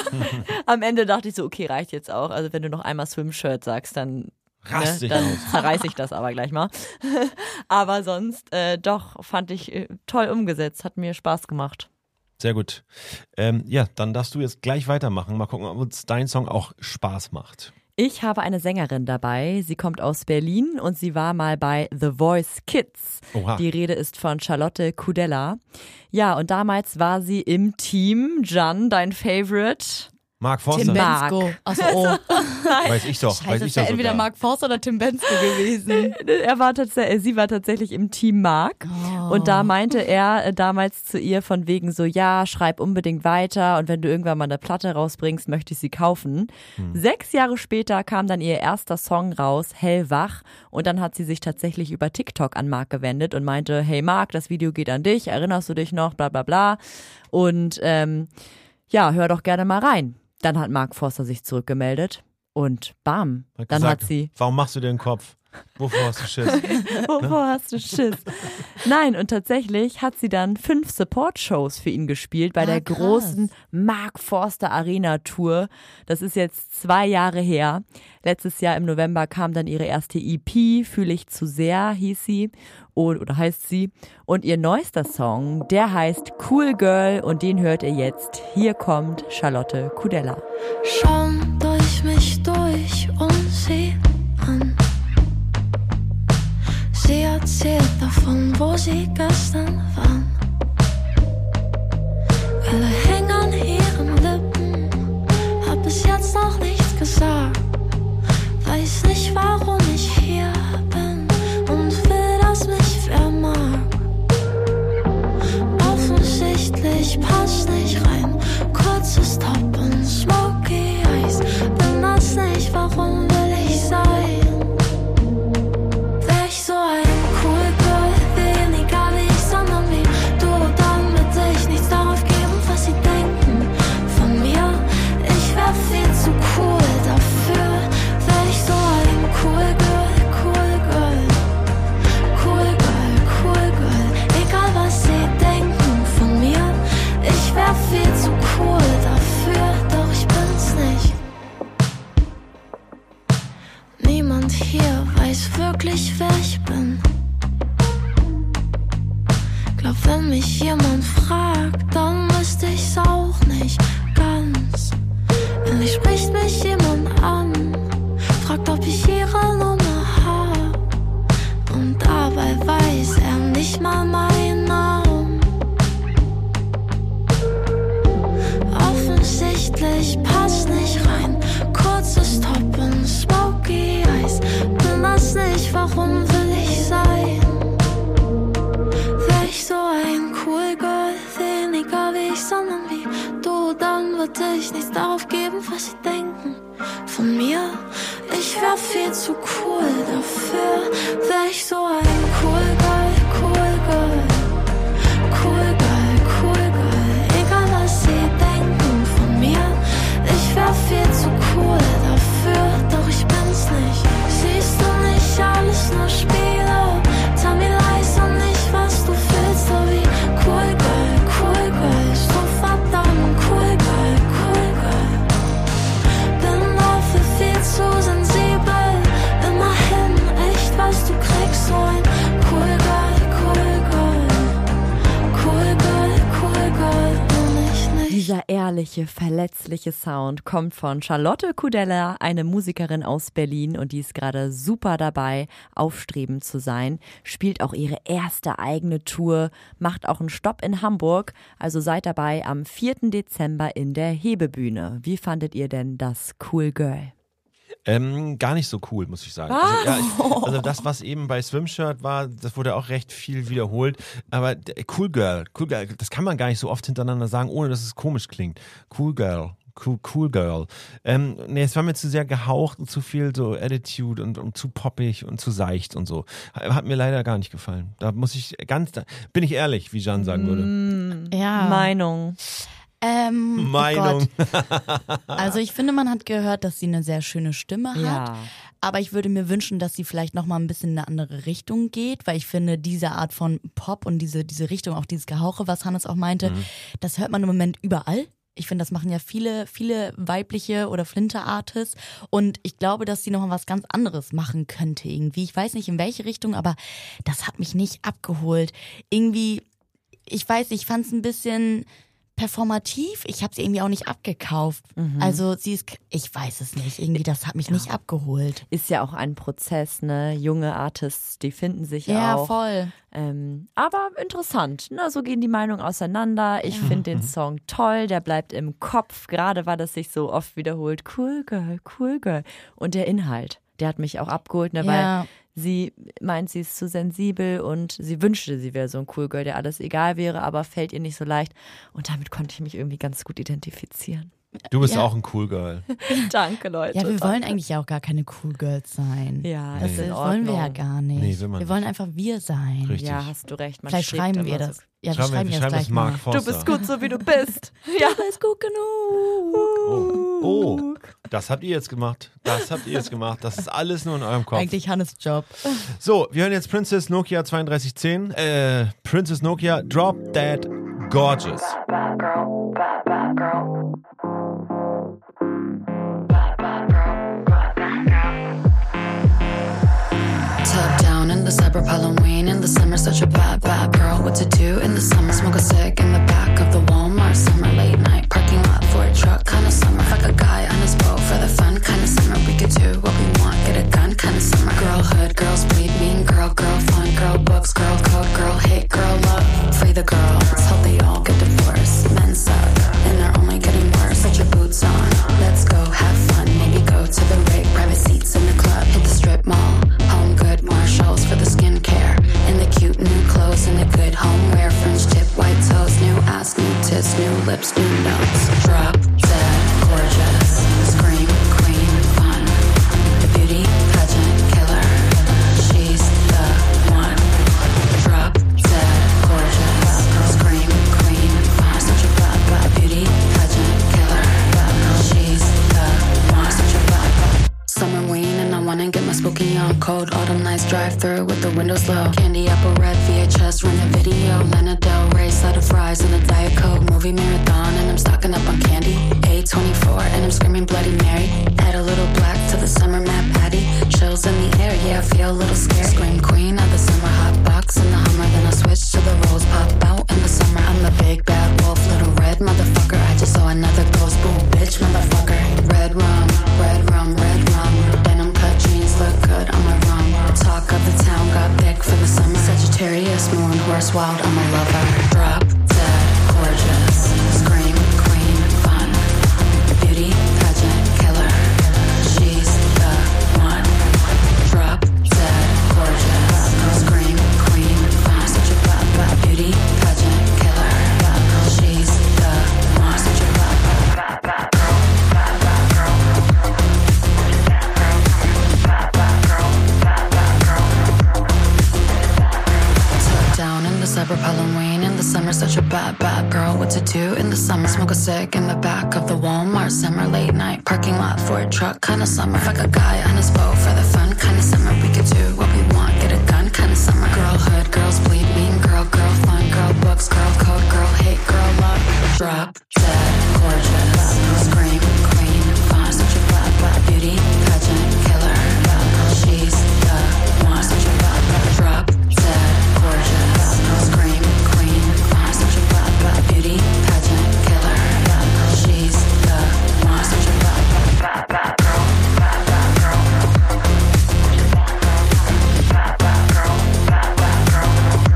am Ende dachte ich so, okay, reicht jetzt auch. Also wenn du noch einmal Swimshirt sagst, dann Rast Ne, dich dann aus. zerreiß ich das aber gleich mal. Aber sonst äh, doch, fand ich äh, toll umgesetzt, hat mir Spaß gemacht. Sehr gut. Ähm, ja, dann darfst du jetzt gleich weitermachen. Mal gucken, ob uns dein Song auch Spaß macht. Ich habe eine Sängerin dabei. Sie kommt aus Berlin und sie war mal bei The Voice Kids. Oha. Die Rede ist von Charlotte Kudella. Ja, und damals war sie im Team. Jan, dein Favorite. Mark Forster. Tim Mark. Bensko. Achso, oh. Weiß ich doch. weiß Scheiße, ich es wäre doch entweder sogar. Mark Forster oder Tim Bensko gewesen. Er war tatsächlich, sie war tatsächlich im Team Mark. Oh. Und da meinte er äh, damals zu ihr von wegen so, ja, schreib unbedingt weiter und wenn du irgendwann mal eine Platte rausbringst, möchte ich sie kaufen. Hm. Sechs Jahre später kam dann ihr erster Song raus, Hellwach. Und dann hat sie sich tatsächlich über TikTok an Mark gewendet und meinte, hey Mark, das Video geht an dich, erinnerst du dich noch, bla bla bla. Und ähm, ja, hör doch gerne mal rein. Dann hat Mark Forster sich zurückgemeldet und bam, Hat dann gesagt, hat sie... Warum machst du dir den Kopf? Wovor hast du Schiss? Wovor hast du Schiss? Nein, und tatsächlich hat sie dann fünf Support-Shows für ihn gespielt bei Ah, der krass. großen Mark Forster Arena Tour. Das ist jetzt zwei Jahre her. Letztes Jahr im November kam dann ihre erste E P, Fühle ich zu sehr, hieß sie und, oder heißt sie. Und ihr neuester Song, der heißt Cool Girl und den hört ihr jetzt. Hier kommt Charlotte Kudella. Schauen durch mich durch und sie an. Sie erzählt davon, wo sie gestern waren. Welle hängen an ihren Lippen, hab bis jetzt noch nicht weiß nicht, warum ich hier bin und will, dass mich wer mag. Offensichtlich passt nicht rein. Kurzes Top und Smoky Eyes. Bin das nicht, warum will ich sein? Wär ich so ein cool Girl, weniger wie ich, sondern wie du, dann würde ich nichts darauf geben, was sie denken von mir. Ich wär viel zu cool dafür. Wär ich so ein cool Girl, cool Girl, cool Girl, cool Girl. Egal was sie denken von mir, ich wär viel zu cool dafür, doch ich bin's nicht. Niemand hier weiß wirklich, wer ich bin. Glaub, wenn mich jemand fragt, dann wüsste ich's auch nicht ganz. Endlich spricht mich jemand an, fragt, ob ich ihre Nummer hab. Und dabei weiß er nicht mal meinen Namen. Offensichtlich passt nicht rein. Kurzes Top und Smoky Eyes. Bin das nicht, warum will ich sein? Wär ich so ein cool Girl, weniger wie ich, sondern wie du, dann würde ich nichts darauf geben, was sie denken von mir. Ich wär viel zu cool dafür. Wär ich so ein cool Girl, cool Girl, cool Girl, cool Girl. Egal was sie denken von mir, ich wär viel zu cool dafür, doch ich bin's nicht. Siehst du nicht, alles nur Spiele? Tell me lies und nicht, was du fühlst, so wie cool Girl, cool Girl. So verdammt cool Girl, cool Girl. Bin dafür viel zu sensibel. Immerhin echt, was du kriegst, so ein cool Girl, cool Girl, cool Girl, cool Girl. Und ich nicht. Dieser ehrliche, verletzliche Sound kommt von Charlotte Kudella, eine Musikerin aus Berlin, und die ist gerade super dabei, aufstrebend zu sein, spielt auch ihre erste eigene Tour, macht auch einen Stopp in Hamburg, also seid dabei am vierten Dezember in der Hebebühne. Wie fandet ihr denn das Cool Girl? Ähm, gar nicht so cool, muss ich sagen. Also, ja, ich, also das, was eben bei Swimshirt war, das wurde auch recht viel wiederholt. Aber d- Cool Girl, Cool Girl, das kann man gar nicht so oft hintereinander sagen, ohne dass es komisch klingt. Cool Girl. Cool, cool Girl. Ähm, nee, es war mir zu sehr gehaucht und zu viel so Attitude und, und zu poppig und zu seicht und so. Hat mir leider gar nicht gefallen. Da muss ich ganz, da bin ich ehrlich, wie Jeanne sagen würde. Ja. Meinung. Ähm, Meinung. Oh Gott. Also ich finde, man hat gehört, dass sie eine sehr schöne Stimme hat. Ja. Aber ich würde mir wünschen, dass sie vielleicht nochmal ein bisschen in eine andere Richtung geht, weil ich finde, diese Art von Pop und diese, diese Richtung, auch dieses Gehauche, was Hannes auch meinte, Mhm. das hört man im Moment überall. Ich finde, das machen ja viele, viele weibliche oder Flinter-Artists. Und ich glaube, dass sie nochmal was ganz anderes machen könnte irgendwie. Ich weiß nicht, in welche Richtung, aber das hat mich nicht abgeholt. Irgendwie, ich weiß nicht, ich fand es ein bisschen performativ. Ich habe sie irgendwie auch nicht abgekauft. Mhm. Also sie ist, ich weiß es nicht, irgendwie, das hat mich nicht abgeholt. Ist ja auch ein Prozess, ne? Junge Artists, die finden sich Ja, auch. voll. Ähm, aber interessant, ne? So gehen die Meinungen auseinander. Ich finde den Song toll, der bleibt im Kopf, gerade weil das sich so oft wiederholt. Cool Girl, cool Girl. Und der Inhalt, der hat mich auch abgeholt, ne? Ja. Weil sie meint, sie ist zu sensibel und sie wünschte, sie wäre so ein Cool Girl, der alles egal wäre, aber fällt ihr nicht so leicht. Und damit konnte ich mich irgendwie ganz gut identifizieren. Du bist Ja. auch ein Cool Girl. Danke, Leute. Ja, wir Danke. wollen eigentlich ja auch gar keine Cool Girls sein. Ja, Das ist in ist, wollen wir ja Ordnung. gar nicht. Nee, will man wir wollen einfach wir sein. Richtig. Ja, hast du recht. Man Vielleicht strebt schreiben immer wir so- das. Ja, wir Schreiben wir- schreiben wir jetzt schreiben gleich das Mark mal. Forster. Du bist gut, so wie du bist. Ja. Du bist gut genug. Oh. oh, das habt ihr jetzt gemacht. Das habt ihr jetzt gemacht. Das ist alles nur in eurem Kopf. Eigentlich Hannes Job. So, wir hören jetzt Princess Nokia zweiunddreißig zehn. Äh, Princess Nokia, Drop That Gorgeous. Top down in the suburb, Halloween in the summer. Such a bad, bad girl. What to do in the summer? Smoke a cig in the back of the Walmart. Summer late night parking lot for a truck. Kind of summer. Fuck a guy on his boat for the fun. Kind of summer. We could do what we want. Get a gun. Kind of summer. Girlhood, girls bleed. Mean girl, girl fun. Girl books, girl code, girl hate, girl love. Free the girls. Hope they all get divorced. Men suck and they're only getting worse. Put your boots on. Let's go have fun. Maybe go to the rave. Private seats in the club. drive through with the windows low. Candy apple red V H S, run the video. Lana Del Rey, side of fries and a Diet Coke. Movie marathon and I'm stocking up on candy. A twenty-four and I'm screaming Bloody Mary. Add a little black to the summer map patty. Chills in the air, yeah, I feel a little scared. Scream queen of the summer hot box in the Hummer. Then I switch to the rolls, pop out in the summer. I'm the big bad wolf, little red motherfucker. I just saw another ghost, boom, bitch motherfucker. Red rum, red rum, red rum. Denim cut jeans look good on my rum. Talk of the town got big for the summer. Sagittarius, moon, horse wild, I'm a lover. Drop dead gorgeous. Scream queen, fun. Beauty pageant killer. She's the one. Drop dead gorgeous. Scream queen, fun. Such a bad, bad beauty pageant killer. She's the one. Such a bad, bad, bad, bad girl. Bad, bad girl. Bad, bad girl. Bad, bad girl. Tucked down in the suburb, Halloween in the summer. Such a bad, bad girl. What to do in the summer? Smoke a cig in the back of the Walmart. Summer late night parking lot for a truck. Kind of summer. Fuck a guy on his boat for the fun. Kind of summer. We could do what we want. Get a gun. Kind of summer. Girlhood, girls bleed. Mean girl, girl fun. Girl books, girl code, girl hate, girl love. Drop dead gorgeous. Scream queen, fun. Such a bad, bad beauty pageant killer. She's the one. Such a bad, bad. Drop dead gorgeous. Scream queen, fun. Such a bad, bad beauty pageant killer. She's the one. Such a bad, bad, bad, bad girl. Bad, bad girl. Bad, bad girl. Bad, bad girl.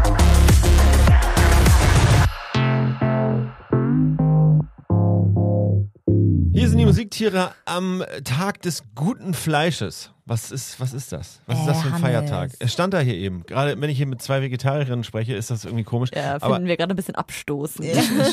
Hier sind die Musiktiere am Tag des guten Fleisches. Was ist, was ist das? Was ist das für ein Äh, Feiertag? Hannes. Er stand da hier eben. Gerade wenn ich hier mit zwei Vegetarierinnen spreche, ist das irgendwie komisch. Ja, finden Aber wir gerade ein bisschen abstoßend.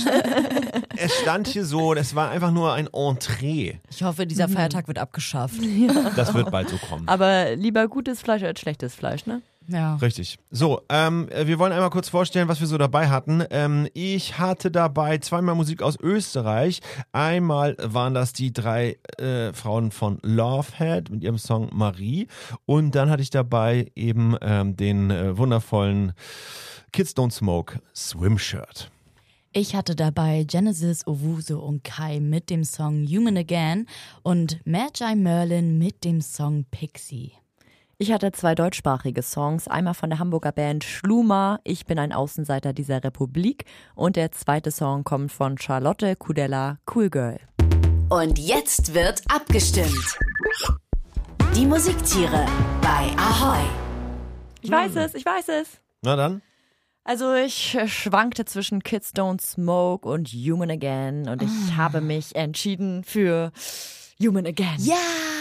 es stand hier so, das war einfach nur ein Entree. Ich hoffe, dieser Feiertag wird abgeschafft. Das wird bald so kommen. Aber lieber gutes Fleisch als schlechtes Fleisch, ne? Ja. Richtig. So, ähm, wir wollen einmal kurz vorstellen, was wir so dabei hatten. Ähm, ich hatte dabei zweimal Musik aus Österreich. Einmal waren das die drei äh, Frauen von Lovehead mit ihrem Song Marie. Und dann hatte ich dabei eben ähm, den äh, wundervollen Kids Don't Smoke Swimshirt. Ich hatte dabei Genesis, Owusu und Kai mit dem Song Human Again und Magi Merlin mit dem Song Pixie. Ich hatte zwei deutschsprachige Songs, einmal von der Hamburger Band Schluma, Ich bin ein Außenseiter dieser Republik, und der zweite Song kommt von Charlotte Kudella, Cool Girl. Und jetzt wird abgestimmt. Die Musiktiere bei Ahoi. Ich weiß es, ich weiß es. Na dann. Also ich äh, schwankte zwischen Kids Don't Smoke und Human Again und ich Ah. habe mich entschieden für Human Again. Ja!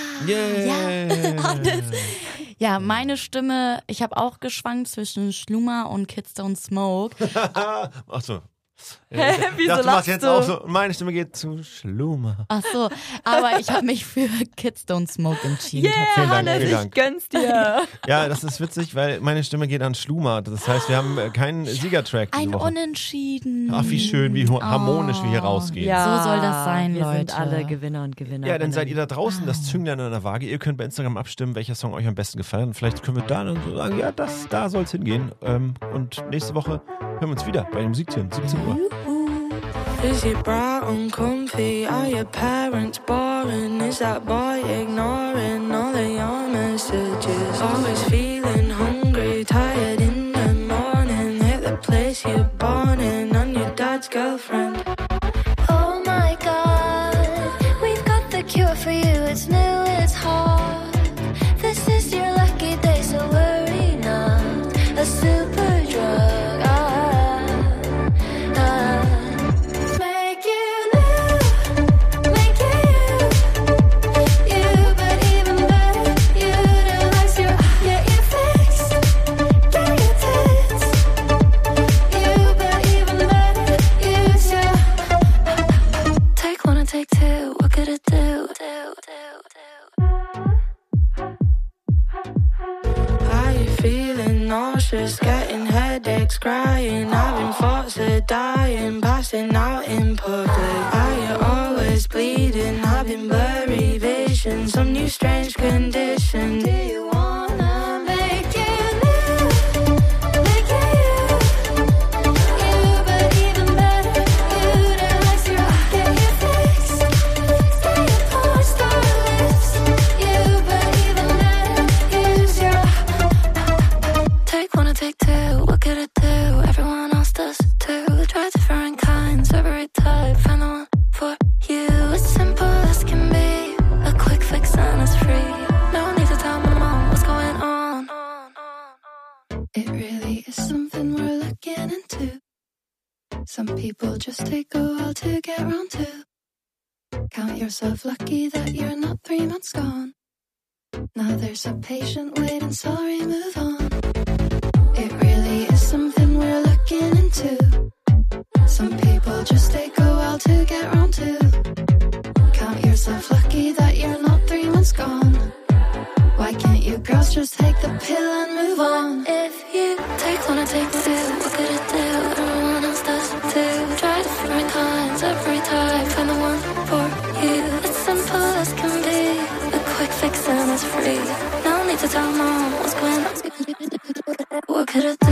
Yeah. Hannes. Ja, meine Stimme, ich habe auch geschwankt zwischen Schluma und Kids Don't Smoke. Ach so. Hä, Ich wieso dachte, du machst lachst jetzt du? auch so. Meine Stimme geht zu Schluma. Ach so, aber ich habe mich für Kids Don't Smoke entschieden. Yeah, Vielen Dank, Hannes, vielen ich Dank. gönn's dir. Ja, das ist witzig, weil meine Stimme geht an Schluma. Das heißt, wir haben äh, keinen Siegertrack diese Ein Woche. Unentschieden. Ach, wie schön, wie hu- harmonisch wir hier rausgehen. Ja, So soll das sein, wir Leute. sind alle Gewinner und Gewinner. Ja, dann seid ihr da draußen, das Zünglein an der Waage. Ihr könnt bei Instagram abstimmen, welcher Song euch am besten gefallen. Vielleicht können wir da dann so sagen, ja, das, da soll es hingehen. Ähm, und nächste Woche hören wir uns wieder bei den Musiktieren, siebzehn Uhr. Is it bright and comfy? Are your parents boring? Is that boy ignoring all of your messages? Always feeling hungry, tired in the morning. Hit the place you're born in, on your dad's girlfriend. Oh my God, we've got the cure for you. It's new, it's hot. This is your lucky day, so worry not. A super drug. Ah, ah. Make you new, make you you, you, but even better. You relax your, get your fix, get your tits. You, but even better. Use your. Take one and take two. What could it do? Do, do, do. Are you feeling nauseous, getting headaches, crying, having thoughts of dying, passing out in public? Are you always bleeding, having blurry vision, some new strange condition? Do you wanna make it take two. What could it do? Everyone else does too. Try different kinds, every type. Find the one for you. It's simple as can be. A quick fix and it's free. No need to tell my mom what's going on. It really is something we're looking into. Some people just take a while to get round to. Count yourself lucky that you're not three months gone. Now there's a patient waiting, sorry, move on. It really is something we're looking into. Some people just take a while to get round to. Count yourself lucky that you're not three months gone. Why can't you girls just take the pill and move on? If you take one, I take two. What could it do? Everyone else does too. Try different kinds, every type. Find the one for you. It's simple as can be. A quick fix and it's free. No need to tell mom what's going on. What could it do?